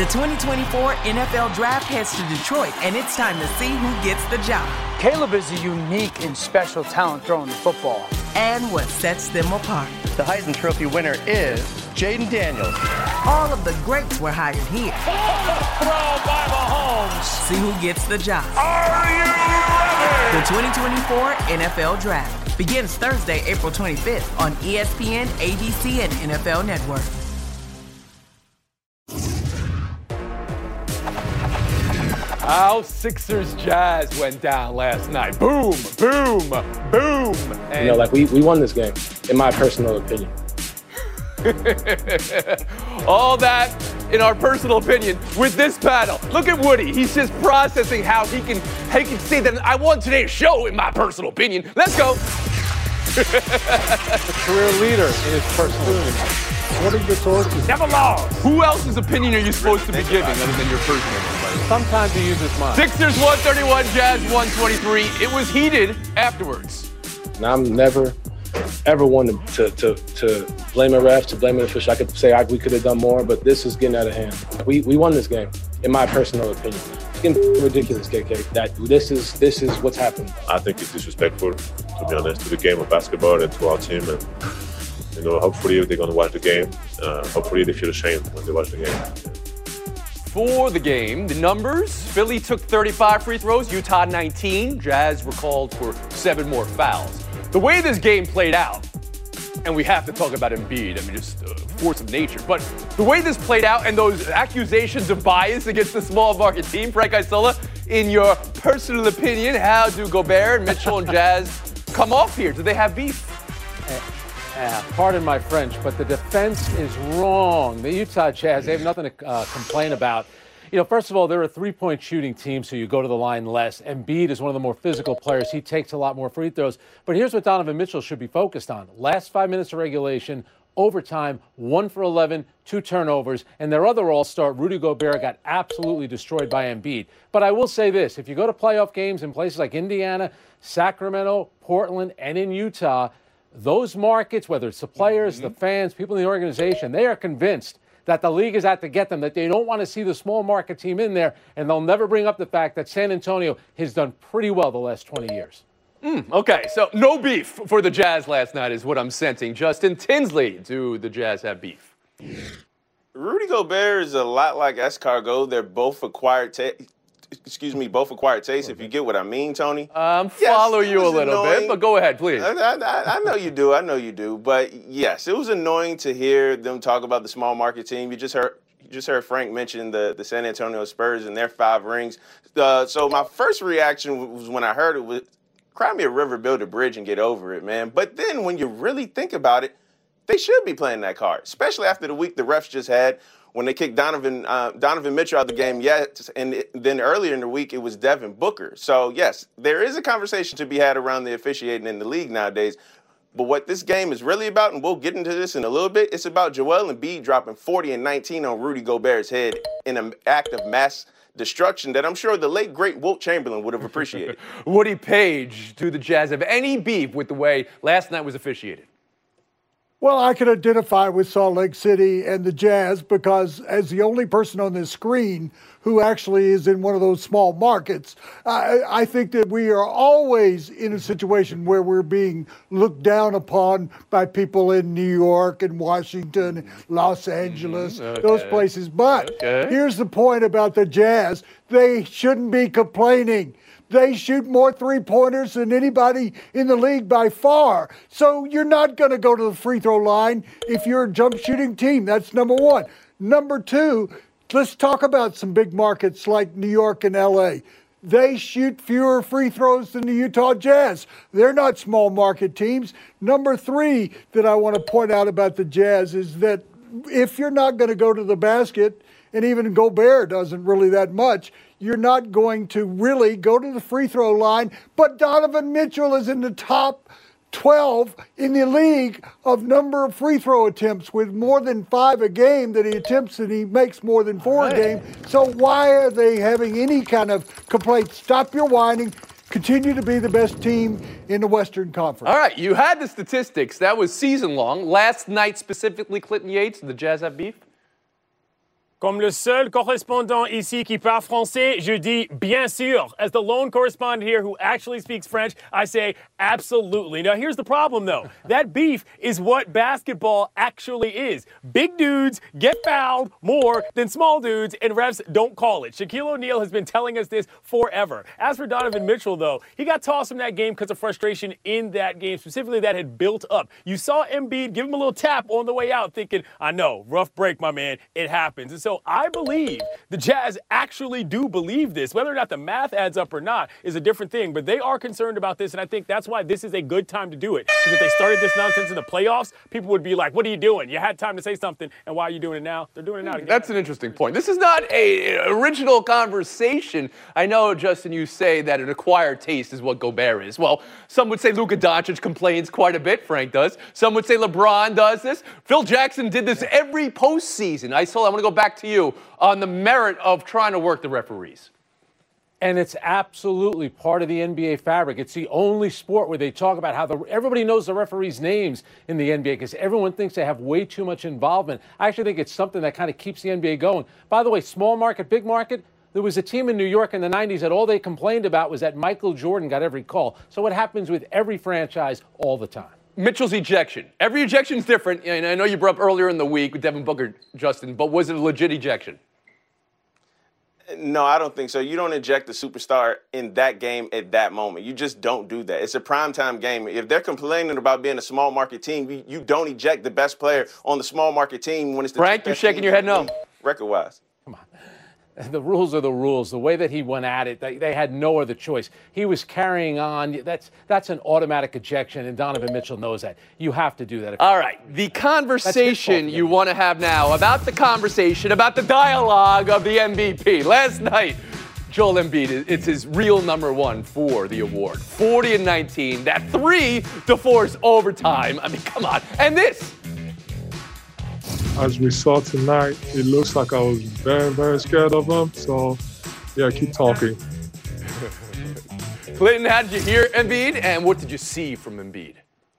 The 2024 NFL Draft heads to Detroit, and it's time to see who gets the job. Caleb is a unique and special talent throwing the football. And what sets them apart. The Heisman Trophy winner is Jaden Daniels. All of the greats were hired here. Throw by Mahomes. See who gets the job. Are you ready? The 2024 NFL Draft begins Thursday, April 25th on ESPN, ABC, and NFL Network. How Sixers Jazz went down last night. Boom, boom, boom. And we won this game, in my personal opinion. all that in our personal opinion with this panel. Look at Woody. He's just processing how he can say that I won today's show in my personal opinion. Let's go. Career leader in his personal opinion. What are your sources? Never lost. Who else's opinion are you supposed to be giving other than your personal? Sometimes he uses mine. Sixers 131, Jazz 123. It was heated afterwards. Now, I'm never, ever one to blame a ref, to blame an official. I could say we could have done more, but this is getting out of hand. We won this game, in my personal opinion. It's getting ridiculous, KK. That this is what's happened. I think it's disrespectful, to be honest, to the game of basketball and to our team. And hopefully they're going to watch the game. Hopefully they feel ashamed when they watch the game. For the game, the numbers, Philly took 35 free throws, Utah 19. Jazz were called for 7 more fouls. The way this game played out, and we have to talk about Embiid, just a force of nature, but the way this played out and those accusations of bias against the small market team, Frank Isola, in your personal opinion, how do Gobert and Mitchell and Jazz come off here? Do they have beef? Pardon my French, but the defense is wrong. The Utah Jazz, they have nothing to complain about. First of all, they're a three-point shooting team, so you go to the line less. Embiid is one of the more physical players. He takes a lot more free throws. But here's what Donovan Mitchell should be focused on. Last 5 minutes of regulation, overtime, 1 for 11, 2 turnovers, and their other all-star, Rudy Gobert, got absolutely destroyed by Embiid. But I will say this, if you go to playoff games in places like Indiana, Sacramento, Portland, and in Utah, those markets, whether it's the players, the fans, people in the organization, they are convinced that the league is out to get them, that they don't want to see the small market team in there, and they'll never bring up the fact that San Antonio has done pretty well the last 20 years. Okay, so no beef for the Jazz last night is what I'm sensing. Justin Tinsley, do the Jazz have beef? Rudy Gobert is a lot like Escargot. They're both acquired both acquired taste, if you get what I mean, Tony. Follow you a little bit, but go ahead, please. I know you do. I know you do. But yes, it was annoying to hear them talk about the small market team. You just heard Frank mention the San Antonio Spurs and their 5 rings. So my first reaction was when I heard it was, cry me a river, build a bridge, and get over it, man. But then when you really think about it, they should be playing that card, especially after the week the refs just had, when they kicked Donovan Mitchell out of the game, and then earlier in the week, it was Devin Booker. So, yes, there is a conversation to be had around the officiating in the league nowadays. But what this game is really about, and we'll get into this in a little bit, it's about Joel Embiid dropping 40 and 19 on Rudy Gobert's head in an act of mass destruction that I'm sure the late, great Wilt Chamberlain would have appreciated. Woody Page, do the Jazz have any beef with the way last night was officiated? Well, I can identify with Salt Lake City and the Jazz because as the only person on this screen who actually is in one of those small markets, I think that we are always in a situation where we're being looked down upon by people in New York and Washington, Los Angeles, those places. But here's the point about the Jazz. They shouldn't be complaining. They shoot more three-pointers than anybody in the league by far. So you're not going to go to the free throw line if you're a jump shooting team. That's number one. Number two, let's talk about some big markets like New York and LA. They shoot fewer free throws than the Utah Jazz. They're not small market teams. Number three that I want to point out about the Jazz is that if you're not going to go to the basket, and even Gobert doesn't really that much, you're not going to really go to the free throw line. But Donovan Mitchell is in the top 12 in the league of number of free throw attempts with more than 5 a game that he attempts, and he makes more than 4 a game. So why are they having any kind of complaint? Stop your whining. Continue to be the best team in the Western Conference. All right, you had the statistics. That was season long. Last night specifically, Clinton Yates, the Jazz have beef? Comme le seul correspondant ici qui parle français, je dis bien sûr. As the lone correspondent here who actually speaks French, I say absolutely. Now, here's the problem, though. That beef is what basketball actually is. Big dudes get fouled more than small dudes, and refs don't call it. Shaquille O'Neal has been telling us this forever. As for Donovan Mitchell, though, he got tossed from that game because of frustration in that game, specifically that had built up. You saw Embiid give him a little tap on the way out, thinking, I know, rough break, my man, it happens. And so I believe the Jazz actually do believe this. Whether or not the math adds up or not is a different thing, but they are concerned about this, and I think that's why this is a good time to do it. Because if they started this nonsense in the playoffs, people would be like, what are you doing? You had time to say something, and why are you doing it now? They're doing it now. That's an interesting point. This is not an original conversation. I know, Justin, you say that an acquired taste is what Gobert is. Well, some would say Luka Doncic complains quite a bit. Frank does. Some would say LeBron does this. Phil Jackson did this every postseason. I want to go back to you on the merit of trying to work the referees. And it's absolutely part of the NBA fabric. It's the only sport where they talk about how everybody knows the referees' names in the NBA because everyone thinks they have way too much involvement. I actually think it's something that kind of keeps the NBA going. By the way, small market, big market, there was a team in New York in the 90s that all they complained about was that Michael Jordan got every call. So it happens with every franchise all the time. Mitchell's ejection. Every ejection is different. And I know you brought up earlier in the week with Devin Booker, Justin, but was it a legit ejection? No, I don't think so. You don't eject a superstar in that game at that moment. You just don't do that. It's a primetime game. If they're complaining about being a small market team, you don't eject the best player on the small market team when it's the Frank, you're shaking your head no. Record-wise. Come on. The rules are the rules. The way that he went at it, they had no other choice. He was carrying on. That's an automatic ejection, and Donovan Mitchell knows that. You have to do that. All right. The conversation you want to have now about the conversation, about the dialogue of the MVP. Last night, Joel Embiid, it's his real number one for the award. 40 and 19. That 3 to force overtime. I mean, come on. And this. As we saw tonight, it looks like I was very, very scared of him. So, yeah, keep talking. Clinton, how did you hear Embiid, and what did you see from Embiid?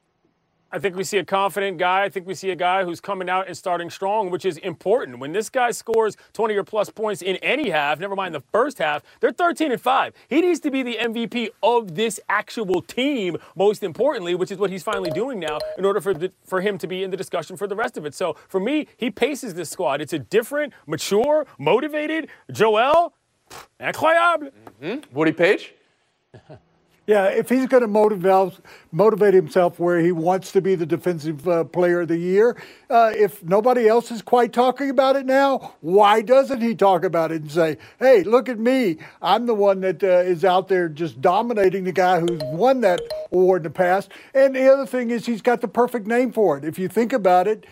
I think we see a confident guy. I think we see a guy who's coming out and starting strong, which is important. When this guy scores 20 or plus points in any half, never mind the first half, they're 13-5. He needs to be the MVP of this actual team, most importantly, which is what he's finally doing now in order for him to be in the discussion for the rest of it. So for me, he paces this squad. It's a different, mature, motivated Joel. Incroyable. Mm-hmm. Woody Page? Yeah, if he's going to motivate himself where he wants to be the defensive player of the year, if nobody else is quite talking about it now, why doesn't he talk about it and say, hey, look at me. I'm the one that is out there just dominating the guy who's won that award in the past. And the other thing is he's got the perfect name for it. If you think about it,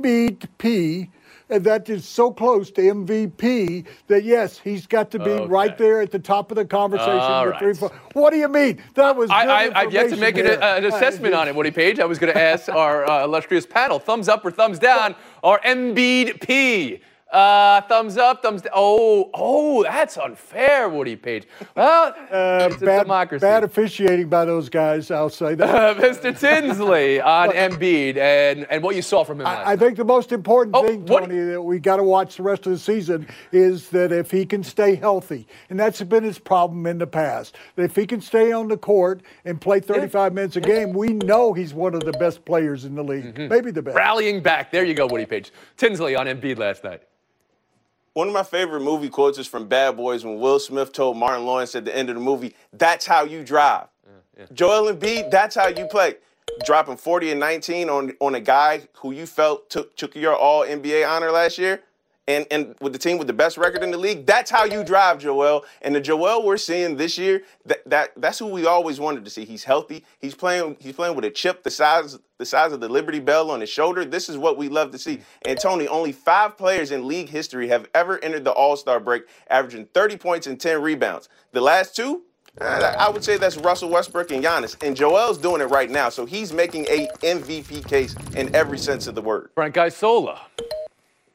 MVP, and that is so close to MVP that, yes, he's got to be right there at the top of the conversation. With 3-4. What do you mean? That was I've yet to make an assessment on it, Woody Page. I was going to ask our illustrious panel, thumbs up or thumbs down, or Embiid P. Thumbs up, thumbs down. Oh, that's unfair, Woody Page. Well, it's a democracy. Bad officiating by those guys, I'll say that. Mr. Tinsley on Embiid and what you saw from him last night. I think the most important thing, Tony, that we got to watch the rest of the season is that if he can stay healthy, and that's been his problem in the past, that if he can stay on the court and play 35 minutes a game, we know he's one of the best players in the league, maybe the best. Rallying back. There you go, Woody Page. Tinsley on Embiid last night. One of my favorite movie quotes is from Bad Boys when Will Smith told Martin Lawrence at the end of the movie, that's how you drive. Joel Embiid, that's how you play. Dropping 40 and 19 on a guy who you felt took your all-NBA honor last year and with the team with the best record in the league, that's how you drive, Joel. And the Joel we're seeing this year, that's who we always wanted to see. He's healthy. He's playing with a chip the size of the Liberty Bell on his shoulder. This is what we love to see. And Tony, only 5 players in league history have ever entered the All-Star break averaging 30 points and 10 rebounds. The last 2, I would say that's Russell Westbrook and Giannis. And Joel's doing it right now. So he's making a MVP case in every sense of the word. Frank Isola.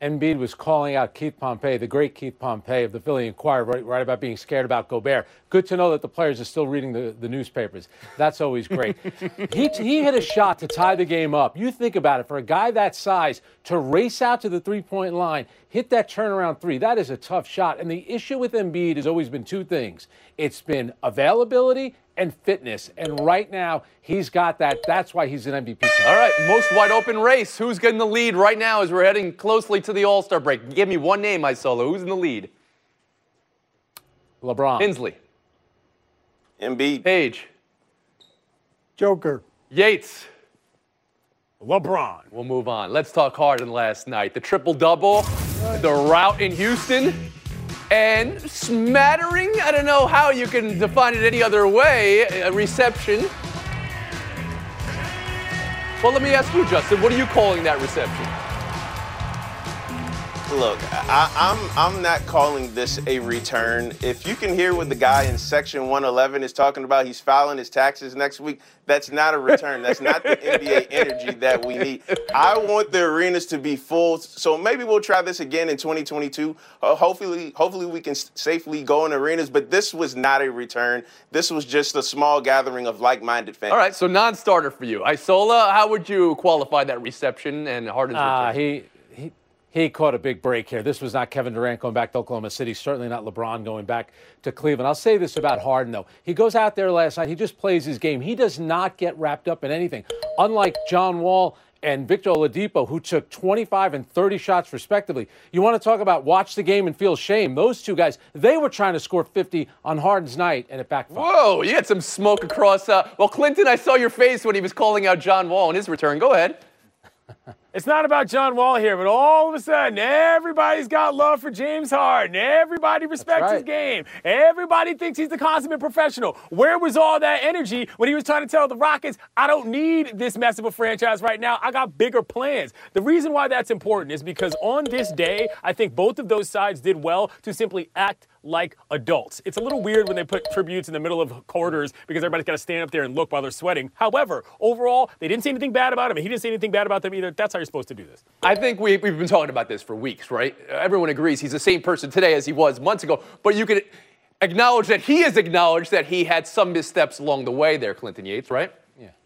Embiid was calling out Keith Pompey, the great Keith Pompey of the Philly Inquirer, right about being scared about Gobert. Good to know that the players are still reading the newspapers. That's always great. He hit a shot to tie the game up. You think about it, for a guy that size to race out to the three-point line, hit that turnaround three, that is a tough shot. And the issue with Embiid has always been two things. It's been availability and fitness. And right now, he's got that. That's why he's an MVP. All right, most wide open race. Who's getting the lead right now as we're heading closely to the All-Star break? Give me one name, Isola. Who's in the lead? LeBron. Hensley. Embiid. Page. Joker. Yates. LeBron. We'll move on. Let's talk Harden last night. The triple-double, the rout in Houston, and smattering, I don't know how you can define it any other way, a reception. Well, let me ask you, Justin, what are you calling that reception? Look, I'm not calling this a return. If you can hear what the guy in Section 111 is talking about, he's filing his taxes next week, that's not a return. That's not the NBA energy that we need. I want the arenas to be full, so maybe we'll try this again in 2022. Hopefully we can safely go in arenas, but this was not a return. This was just a small gathering of like-minded fans. All right, so non-starter for you. Isola, how would you qualify that reception and Harden's return? He caught a big break here. This was not Kevin Durant going back to Oklahoma City, certainly not LeBron going back to Cleveland. I'll say this about Harden, though. He goes out there last night. He just plays his game. He does not get wrapped up in anything. Unlike John Wall and Victor Oladipo, who took 25 and 30 shots respectively. You want to talk about watch the game and feel shame. Those two guys, they were trying to score 50 on Harden's night, and it backfired. Whoa, you had some smoke across. Well, Clinton, I saw your face when he was calling out John Wall in his return. Go ahead. It's not about John Wall here, but all of a sudden, everybody's got love for James Harden. Everybody respects his game. Everybody thinks he's the consummate professional. Where was all that energy when he was trying to tell the Rockets, I don't need this mess of a franchise right now. I got bigger plans. The reason why that's important is because on this day, I think both of those sides did well to simply act like adults. It's a little weird when they put tributes in the middle of quarters because everybody's got to stand up there and look while they're sweating. However, overall, they didn't say anything bad about him, and he didn't say anything bad about them either. That's how you're supposed to do this. I think we've been talking about this for weeks, right? Everyone agrees he's the same person today as he was months ago, but you can acknowledge that he has acknowledged that he had some missteps along the way there, Clinton Yates, right?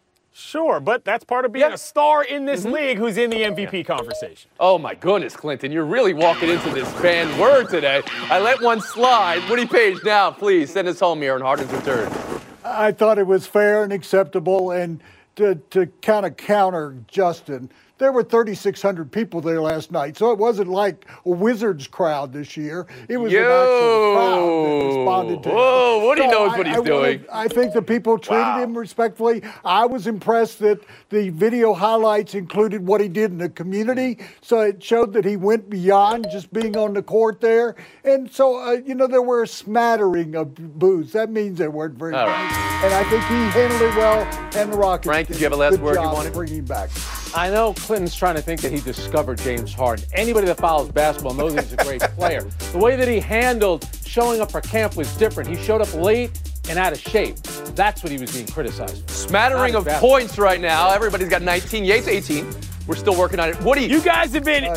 Sure, but that's part of being a star in this league who's in the MVP conversation. Oh, my goodness, Clinton. You're really walking into this banned word today. I let one slide. Woody Page, now, please, send us home here on Harden's return. I thought it was fair and acceptable, and to kind of counter Justin, there were 3,600 people there last night, so it wasn't like a Wizards crowd this year. It was an actual crowd that responded to him. Whoa, Woody knows what he's doing. I think the people treated him respectfully. I was impressed that the video highlights included what he did in the community, so it showed that he went beyond just being on the court there. And so, there were a smattering of boos. That means they weren't very many. And I think he handled it well, and the Rockets Frank, did you have a last word you wanted? Bringing back. I know Clinton's trying to think that he discovered James Harden. Anybody that follows basketball knows he's a great player. The way that he handled showing up for camp was different. He showed up late and out of shape. That's what he was being criticized for. Smattering of points right now. Everybody's got 19. Yates 18. We're still working on it. Woody, you guys have been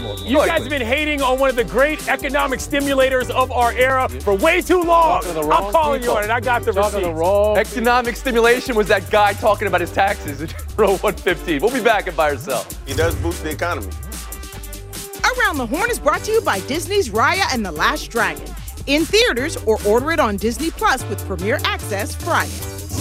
hating on one of the great economic stimulators of our era for way too long. I'm calling you on it. I got the receipts. Economic stimulation was that guy talking about his taxes in row 115. We'll be back at Buy or Sell. He does boost the economy. Around the Horn is brought to you by Disney's Raya and the Last Dragon. In theaters or order it on Disney Plus with Premier Access Friday.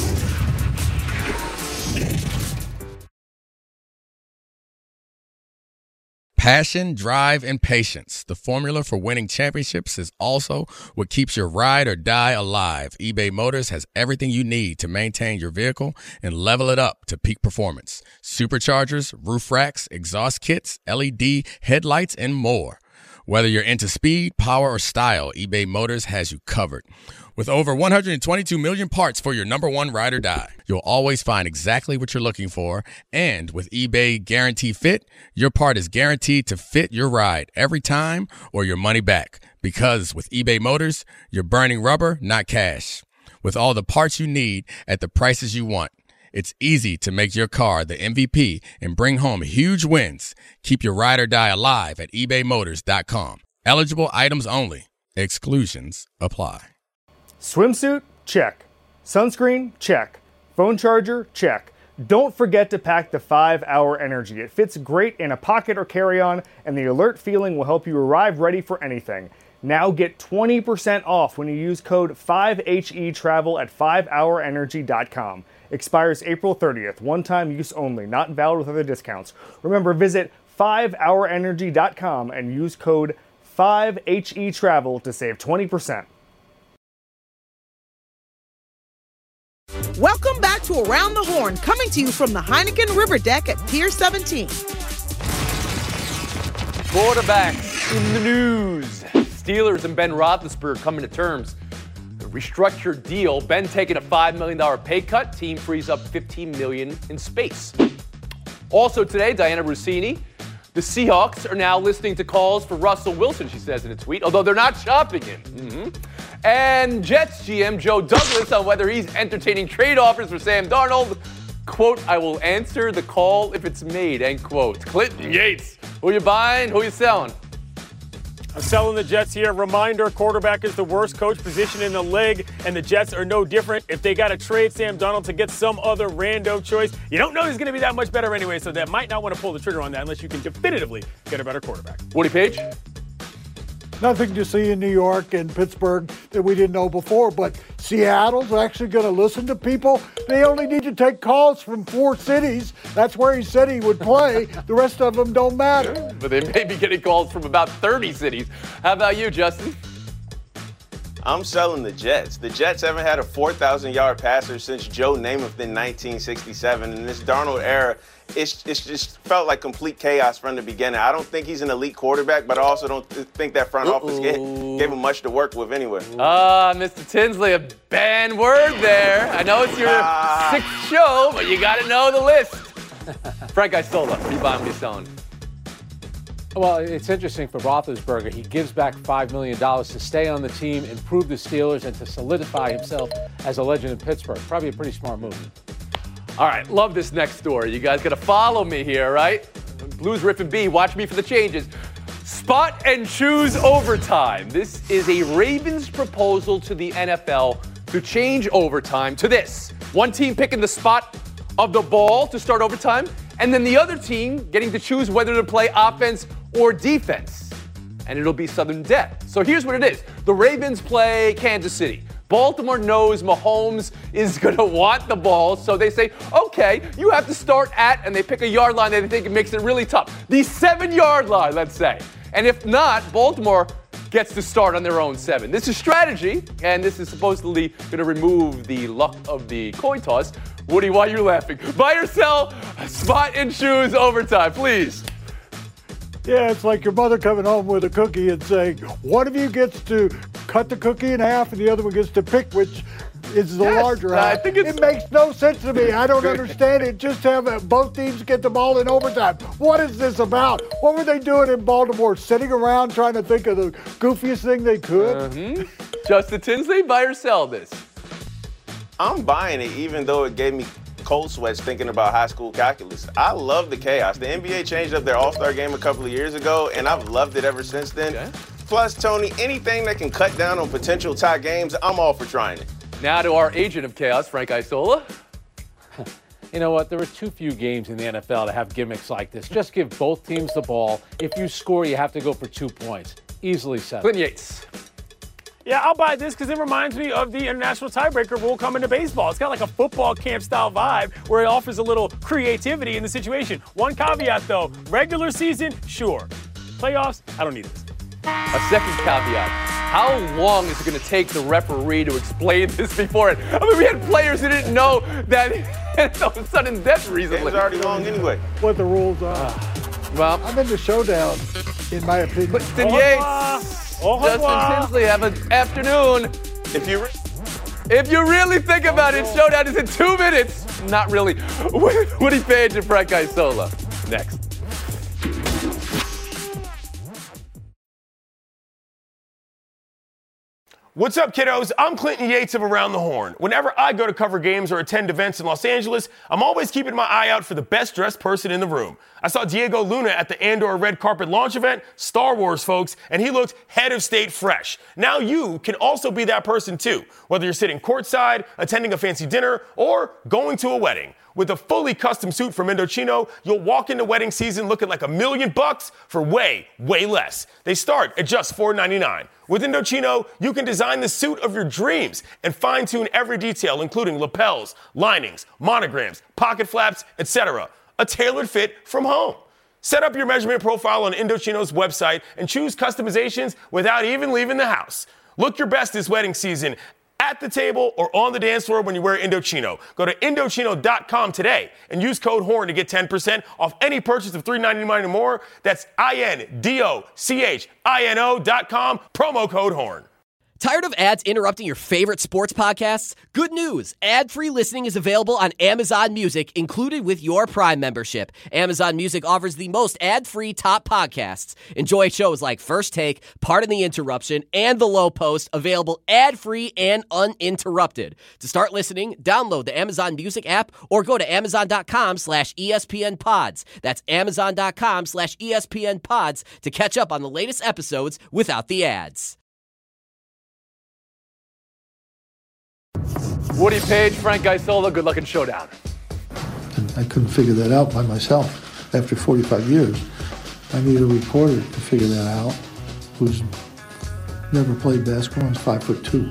Passion, drive, and patience. The formula for winning championships is also what keeps your ride or die alive. eBay Motors has everything you need to maintain your vehicle and level it up to peak performance. Superchargers, roof racks, exhaust kits, LED headlights, and more. Whether you're into speed, power, or style, eBay Motors has you covered. With over 122 million parts for your number one ride or die, you'll always find exactly what you're looking for. And with eBay Guarantee Fit, your part is guaranteed to fit your ride every time or your money back. Because with eBay Motors, you're burning rubber, not cash. With all the parts you need at the prices you want. It's easy to make your car the MVP and bring home huge wins. Keep your ride or die alive at ebaymotors.com. Eligible items only. Exclusions apply. Swimsuit? Check. Sunscreen? Check. Phone charger? Check. Don't forget to pack the 5-Hour Energy. It fits great in a pocket or carry-on, and the alert feeling will help you arrive ready for anything. Now get 20% off when you use code 5HETRAVEL at 5hourenergy.com. Expires April 30th. One-time use only. Not valid with other discounts. Remember, visit 5hourenergy.com and use code 5HETRAVEL to save 20%. Welcome back to Around the Horn, coming to you from the Heineken River Deck at Pier 17. Quarterbacks in the news. Steelers and Ben Roethlisberger coming to terms. A restructured deal. Ben taking a $5 million pay cut. Team frees up $15 million in space. Also today, Diana Rossini. The Seahawks are now listening to calls for Russell Wilson, she says in a tweet, although they're not shopping him. And Jets GM Joe Douglas on whether he's entertaining trade offers for Sam Darnold. Quote, I will answer the call if it's made, end quote. Clinton Yates, who you buying, who you selling? I'm selling the Jets here. Reminder, quarterback is the worst coach position in the league, and the Jets are no different. If they got to trade Sam Darnold to get some other rando choice, you don't know he's going to be that much better anyway, so that might not want to pull the trigger on that unless you can definitively get a better quarterback. Woody Page? Nothing to see in New York and Pittsburgh that we didn't know before, but Seattle's actually going to listen to people. They only need to take calls from 4 cities. That's where he said he would play. The rest of them don't matter. But they may be getting calls from about 30 cities. How about you, Justin? I'm selling the Jets. The Jets haven't had a 4,000-yard passer since Joe Namath in 1967. In this Darnold era, it's just felt like complete chaos from the beginning. I don't think he's an elite quarterback, but I also don't think that front office gave him much to work with anyway. Mr. Tinsley, a banned word there. I know it's your 6th show, but you got to know the list. Frank Isola, what are you buying, what are you selling? Well, it's interesting for Roethlisberger. He gives back $5 million to stay on the team, improve the Steelers, and to solidify himself as a legend in Pittsburgh. Probably a pretty smart move. All right, love this next story. You guys got to follow me here, right? Blues Rip and B, watch me for the changes. Spot and choose overtime. This is a Ravens proposal to the NFL to change overtime to this. One team picking the spot of the ball to start overtime, and then the other team getting to choose whether to play offense or defense. And it'll be sudden death. So here's what it is. The Ravens play Kansas City. Baltimore knows Mahomes is going to want the ball, so they say, okay, you have to start at, and they pick a yard line that they think it makes it really tough. The 7-yard line, let's say. And if not, Baltimore gets to start on their own 7. This is strategy, and this is supposedly going to remove the luck of the coin toss. Woody, why are you laughing? Buy or sell, spot and choose overtime, please. Yeah, it's like your mother coming home with a cookie and saying, one of you gets to cut the cookie in half and the other one gets to pick which is the larger half. It makes no sense to me. I don't understand it. Just have both teams get the ball in overtime. What is this about? What were they doing in Baltimore? Sitting around trying to think of the goofiest thing they could? Justin Tinsley, buy or sell this? I'm buying it, even though it gave me cold sweats thinking about high school calculus. I love the chaos. The NBA changed up their All-Star game a couple of years ago, and I've loved it ever since then. Okay. Plus, Tony, anything that can cut down on potential tie games, I'm all for trying it. Now to our agent of chaos, Frank Isola. You know what? There are too few games in the NFL to have gimmicks like this. Just give both teams the ball. If you score, you have to go for 2 points. Easily settled. Clinton Yates. Yeah, I'll buy this because it reminds me of the international tiebreaker rule coming to baseball. It's got like a football camp style vibe where it offers a little creativity in the situation. One caveat though, regular season, sure. Playoffs, I don't need this. A second caveat. How long is it going to take the referee to explain this before it? I mean, we had players who didn't know that it's all of a sudden death recently. It's already long anyway. What the rules are. Well, I'm in the showdown, in my opinion. Clinton Yates. Justin Tinsley, have an afternoon. If you really think about it, showdown is in 2 minutes. Not really. Woody Page and Frank Isola. Next. What's up, kiddos? I'm Clinton Yates of Around the Horn. Whenever I go to cover games or attend events in Los Angeles, I'm always keeping my eye out for the best dressed person in the room. I saw Diego Luna at the Andor red carpet launch event, Star Wars, folks, and he looked head of state fresh. Now you can also be that person too, whether you're sitting courtside, attending a fancy dinner, or going to a wedding. With a fully custom suit from Indochino, you'll walk into wedding season looking like $1 million for way, way less. They start at just $4.99. With Indochino, you can design the suit of your dreams and fine-tune every detail, including lapels, linings, monograms, pocket flaps, etc. A tailored fit from home. Set up your measurement profile on Indochino's website and choose customizations without even leaving the house. Look your best this wedding season at the table or on the dance floor when you wear Indochino. Go to Indochino.com today and use code HORN to get 10% off any purchase of $3.99 or more. That's INDOCHINO.com, promo code HORN. Tired of ads interrupting your favorite sports podcasts? Good news. Ad-free listening is available on Amazon Music, included with your Prime membership. Amazon Music offers the most ad-free top podcasts. Enjoy shows like First Take, Pardon the Interruption, and The Low Post, available ad-free and uninterrupted. To start listening, download the Amazon Music app or go to Amazon.com/ESPN Pods. That's Amazon.com/ESPN Pods to catch up on the latest episodes without the ads. Woody Page, Frank Isola, good luck in Showdown. I couldn't figure that out by myself after 45 years. I needed a reporter to figure that out who's never played basketball and is 5'2".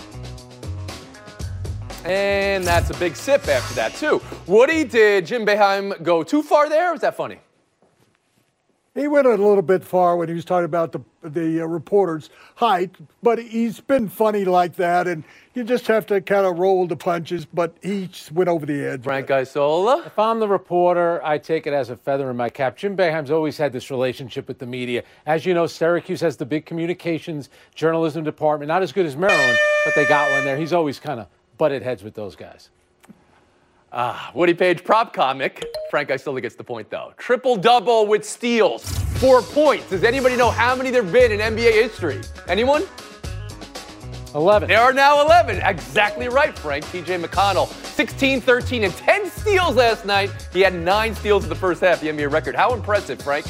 And that's a big sip after that, too. Woody, did Jim Boeheim go too far there, or was that funny? He went a little bit far when he was talking about the reporter's height, but he's been funny like that, and you just have to kind of roll the punches, but he just went over the edge. Frank Isola? If I'm the reporter, I take it as a feather in my cap. Jim Boeheim's always had this relationship with the media. As you know, Syracuse has the big communications journalism department, not as good as Maryland, but they got one there. He's always kind of butted heads with those guys. Woody Page, prop comic. Frank Isola gets the point, though. Triple-double with steals. 4 points. Does anybody know how many there have been in NBA history? Anyone? 11. There are now 11. Exactly right, Frank. TJ McConnell, 16, 13, and 10 steals last night. He had 9 steals in the first half, the NBA record. How impressive, Frank?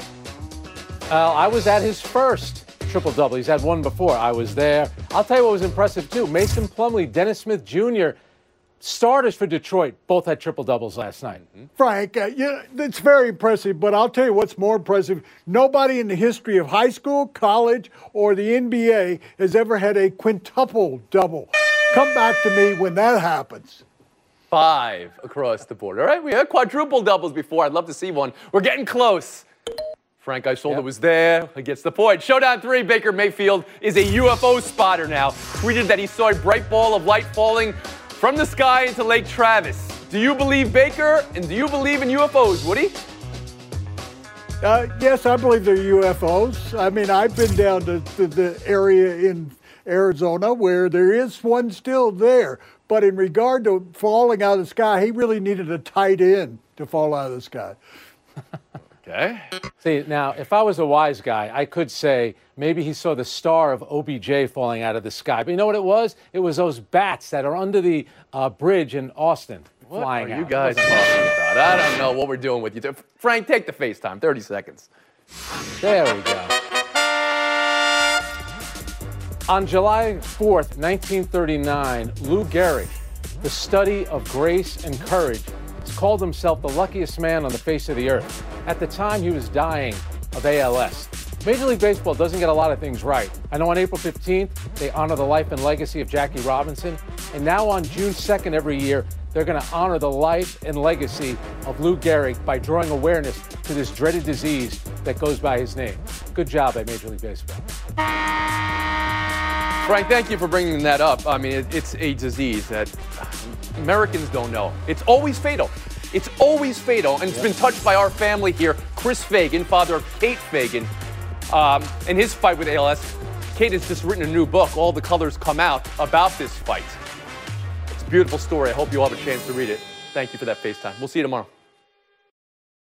I was at his first triple-double. He's had one before. I was there. I'll tell you what was impressive, too. Mason Plumlee, Dennis Smith Jr., starters for Detroit both had triple-doubles last night. Frank, it's very impressive, but I'll tell you what's more impressive. Nobody in the history of high school, college, or the NBA has ever had a quintuple-double. Come back to me when that happens. 5 across the board. All right, we had quadruple-doubles before. I'd love to see one. We're getting close. Frank Isola was there. He gets the point. Showdown 3, Baker Mayfield is a UFO spotter now. Tweeted that he saw a bright ball of light falling from the sky into Lake Travis. Do you believe Baker, and do you believe in UFOs, Woody? Yes, I believe they're UFOs. I mean, I've been down to the area in Arizona where there is one still there. But in regard to falling out of the sky, he really needed a tight end to fall out of the sky. Okay. See, now, if I was a wise guy, I could say maybe he saw the star of OBJ falling out of the sky. But you know what it was? It was those bats that are under the bridge in Austin flying out. What are you guys talking about? I don't know what we're doing with you. Frank, take the FaceTime. 30 seconds. There we go. On July 4th, 1939, Lou Gehrig, the study of grace and courage, called himself the luckiest man on the face of the earth. At the time, he was dying of ALS. Major League Baseball doesn't get a lot of things right. I know on April 15th, they honor the life and legacy of Jackie Robinson. And now on June 2nd every year, they're going to honor the life and legacy of Lou Gehrig by drawing awareness to this dreaded disease that goes by his name. Good job by Major League Baseball. Frank, thank you for bringing that up. I mean, it's a disease that Americans don't know. It's always fatal. It's always fatal, and it's been touched by our family here. Chris Fagan, father of Kate Fagan, in his fight with ALS. Kate has just written a new book, All the Colors Come Out, about this fight. It's a beautiful story. I hope you all have a chance to read it. Thank you for that FaceTime. We'll see you tomorrow.